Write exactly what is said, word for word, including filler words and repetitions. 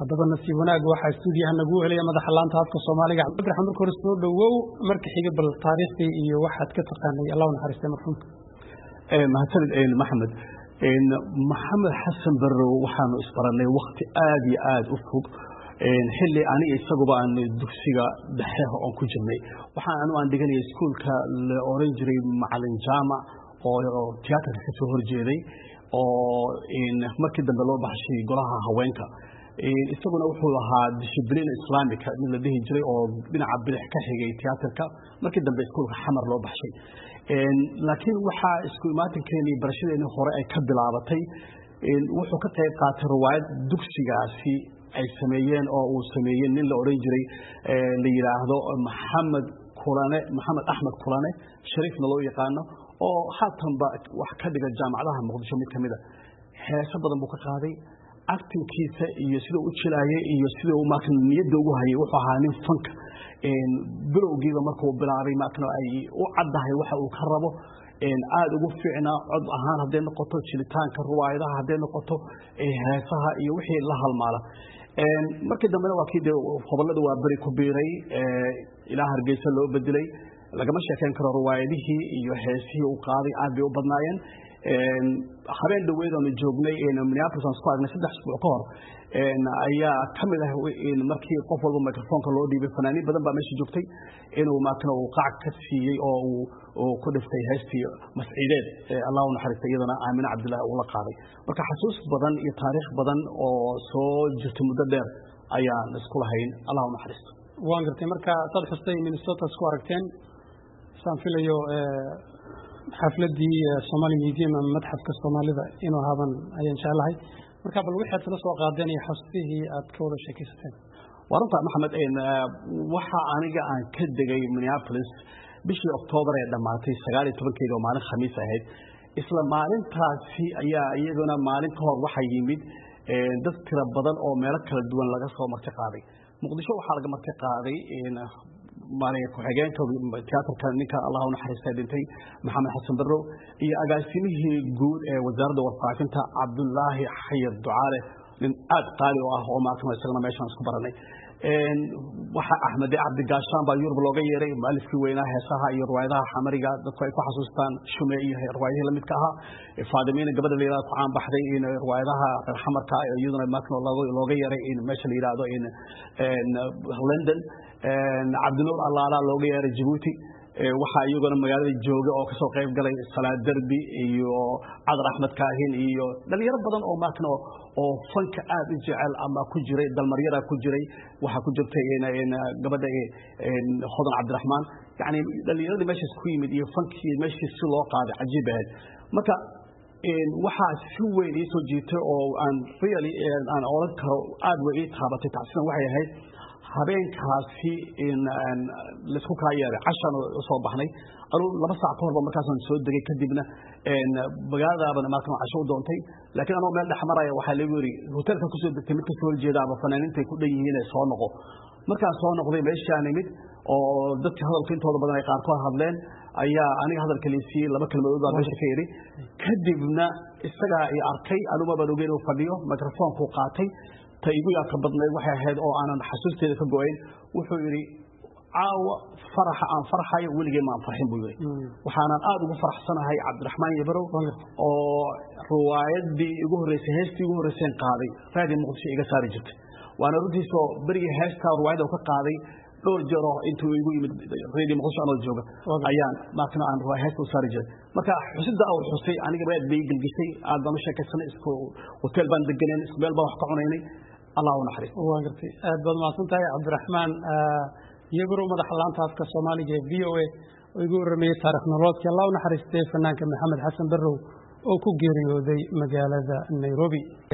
haddaba nasiib wanaag waxaa stuudiyaha nagu helaya madaxa laanta afka Soomaaliga Cabdiraxmaan markii hore soo dhawow markii xiga bal taariikhdii iyo waxaad ka taqaanay Allah u naxariistay marxuumka ee mahadsanid ee Maxamed een Maxamed Xasan Barrow waxaanu isbaranay waqti aad iyo aad u fog een xilli ani isaguba aan dugsiga dhexe oo ku jirnay waxaan anu aan dhiganay iskuulka la oran jiray macallin jaamac oo tiyaatarka ka soo horjeeday oo in markii dambe loo baxshay golaha haweenka ee isaguna wuxuu lahaa discipline islaamika mid la dhihi jiray oo dhinaca bidix ka xigay tiyaatarka markii dambe iskuulka xamar loo baxshay een laakiin waxa isku imaatinkeeni barashadeeni hore ay ka bilaabatay in wuxuu ka qayb qaatay riwaayad dugsigaasi ay sameeyeen oo uu sameeyay nin la oran jiray ee la yiraahdo Maxamed Kulane Maxamed Axmed Kulane Shariifna loo yaqaano oo haatanba wax ka dhiga jaamacadaha Muqdisho mid kamid ah heeso badan buu ka qaaday actingkiisa iyo sida uu jilaayay iyo sida uu markan niyadda ugu hayay wuxuu ahaa nin fanka een bilowgiiba markuu bilaabay markan ay u caddahay waxa uu ka rabo een aad ugu fiicnaa cod ahaan haday noqoto jilitaanka riwaayadaha haday noqoto ee heesaha iyo wixii la halmaala een markii dambena waa kii gobolada waa bari ku biiray ee ilaa Hargeysa loo bedelay lagama sheekeen karo riwaayadihii iyo heesihii uu qaaday aad bay u badnaayeen een habeen dhaweed oo joognay in Minneapolis aan soo saddex isbuuc ka hor een ayaa kamid ah in markii qof walba microphone loo dhiibay fanaaniin badan baa meesha joogtay inuu maakana uu qac ka siiyay oo uu ku dhiftay heestii masciideed ee Allah u naxariistay iyadana Aamin Cabdullaahi uu la qaaday marka xasuus badan iyo taariikh badan oo soo jirtay muddo dheer ayaan isku lahayn Allah u naxariisto waan gartay marka sad xustay Minnesota isku aragteen saan filayo xafladii Somali Museum ama madxafka Soomaalida inuu haban ayaan jeclahay marka bal wixii la soo qaadeen iyo xasuustihii aad ka wada sheekaysateen waranta Maxamed een waxa aniga aan ka degay Minneapolis bishii October ee dhamaatay sagaal iyo toban keedo maalin Khamiis ahayd isla maalintaasi ayaa iyaduna maalin ka hor waxa yimid een dad tira badan oo meelo kala duwan laga soo marti qaaday Muqdisho waxa laga marti qaaday in maalin ku xigeenka tiyaatarka ninka Allah u naxariistay dhintay Maxamed Xasan Barrow iyo agaasimihii guud ee wasaaradda warfaafinta Cabdullaahi Xayir Ducaale nin aad qaali oo ah oo maanta isagana meeshan isku baranay een waxa Ahmed Abdi Gaashaan baa Yurub looga yeeray maalifkii weynaa heesaha iyo riwaayadaha xamariga dadku ay ku xasuustaan shume iyo riwaayadaha la midka ah Faadimiina gabadha la yiraahdo ku caan baxday in riwaayadaha xamarka iyaduna maanta looga yeeray in meesha la yiraahdo in London een Cabdinuur Allaala looga yeeray Djibouti waxa iyaguna magaalada jooga oo ka soo qayb galay Salaad Darbi iyo Cadar Ahmed Kaahin iyo dhalinyaro badan oo maakno oo fanka aad u jecel ama ku jiray dalmaryada ku jiray waxa ku jirtay in gabadha in Hodan Cabdiraxmaan yaani dhalinyarada meesha isku yimid iyo fankii meesha si loo qaaday cajiib ah marka in waxa si weyn ii soo jiitay oo aan really aan oran karo aad way ii taabatay taasina waxay ahayd habeenkaasi in la isku ka yeeray cashan soo baxnay anu laba saac ka hor markaas aan soo degay kadibna in magaalada markaan casho u doontay laakiin anoo meel dhaxmaraya waxa lagu yiri hotelka ku soo degtay mid ka soo jeeda ama fanaaniinta ku dhan yihiin ee soo noqo markaan soo noqday meeshaan imid oo dadka hadalka intooda badan ay qaar ka hadleen ayaa aniga hadalka leesiyay laba kalmadood baa meesha ka yiri kadibna isaga ay arkay anuma baan ogeyn oo fadhiyo microphone ku qaatay taygu yaa ka badnay waxay ahayd oo aanan xasuusteeda ka gooyn wuxuu yiri caawa faraxa aan farxayo weligay ma farxin buu yiri waxaanan aad ugu faraxsanahay Cabdiraxmaan Yabarow oo riwaayadii ugu horeysay heestii ugu horeysay qaaday raadi Muqdisho iga saari jirtay waana runtiiso bariga heesta riwaayada ka qaaday dhowr jeer oo intuu igu yimid raadi Muqdisho anoo jooga ayaan markana aan heesta u saari jiray marka xusida oo xusay aniga baad bay gilgishay aad baan u sheekaysanay isku hotel baan deganeen ismeel baan wax ka cunaynay Allah u naxariisto waa gartay aad baad maasantahay Cabdiraxmaan Yabarow madaxa laanta afka Soomaaliga V O A oo igu warramay taariikh nololeedka Allah u naxariistay fanaanka Maxamed Xasan Barrow oo ku geeriyooday magaalada Nairobi